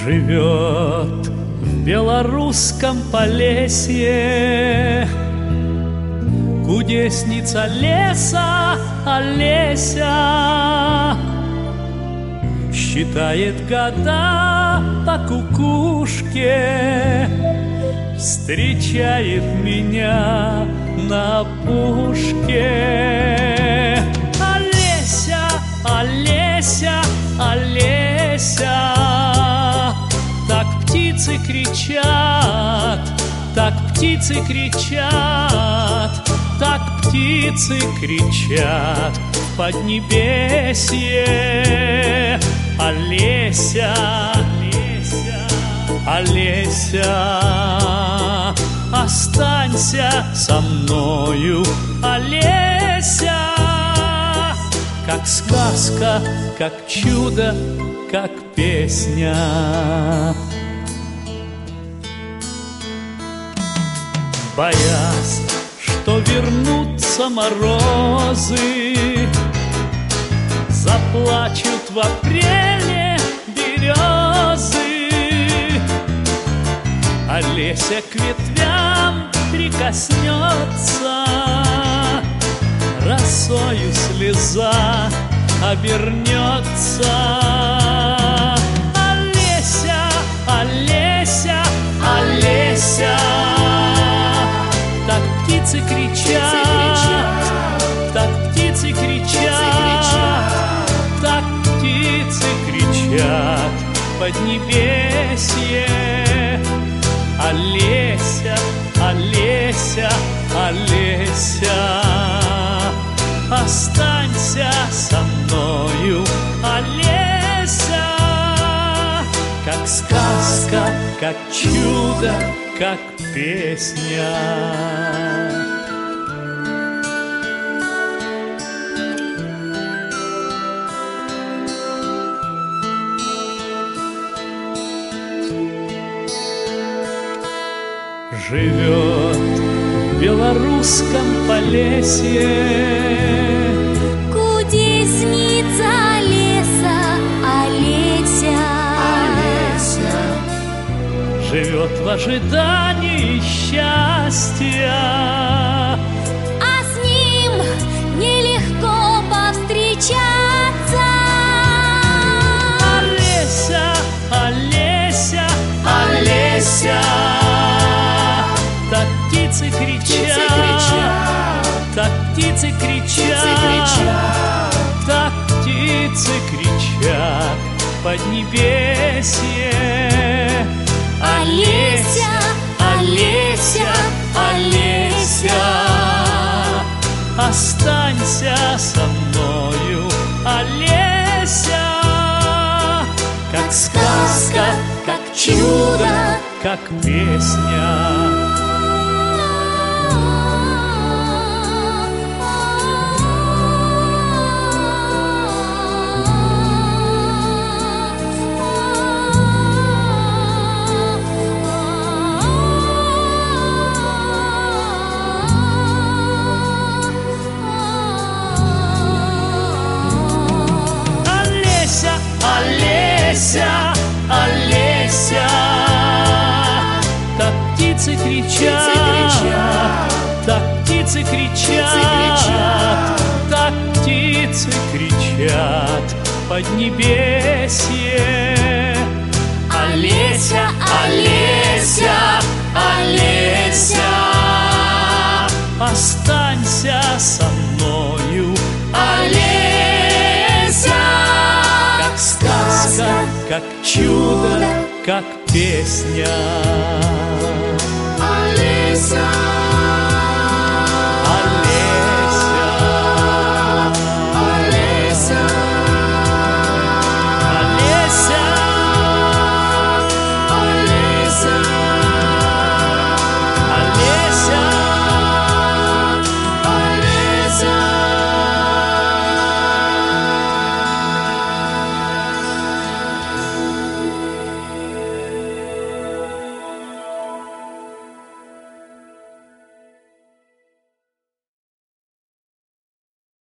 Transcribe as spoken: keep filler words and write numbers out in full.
Живет в белорусском Полесье кудесница леса Олеся. Считает года по кукушке, встречает меня на опушке. Олеся, Олеся, Олеся, так птицы кричат, так птицы кричат, так птицы кричат в поднебесье. Олеся, Олеся, Олеся, останься со мною, Олеся. Как сказка, как чудо, как песня. Боясь, что вернутся морозы, заплачут в апреле березы. Олеся к ветвям прикоснется, росою слеза обернется. Олеся, Олеся, Олеся, так птицы кричат, так птицы кричат, так птицы кричат в поднебесье. Олеся, Олеся, Олеся, останься со мною, Олеся. Как сказка, как чудо, как песня. Живет в белорусском Полесье кудесница леса Олеся. Олеся живет в ожидании счастья, а с ним нелегко повстречаться. Олеся, Олеся, Олеся, так птицы кричат, так птицы кричат, так птицы кричат в поднебесье. Олеся, Олеся, Олеся, останься со мною, Олеся. Как сказка, как чудо, как песня. Олеся, Олеся, так птицы кричат, так птицы кричат, так птицы кричат в поднебесье. Олеся, Олеся, Олеся, останься со мною, Олеся. Как сказка, как чудо, как песня. Олеся.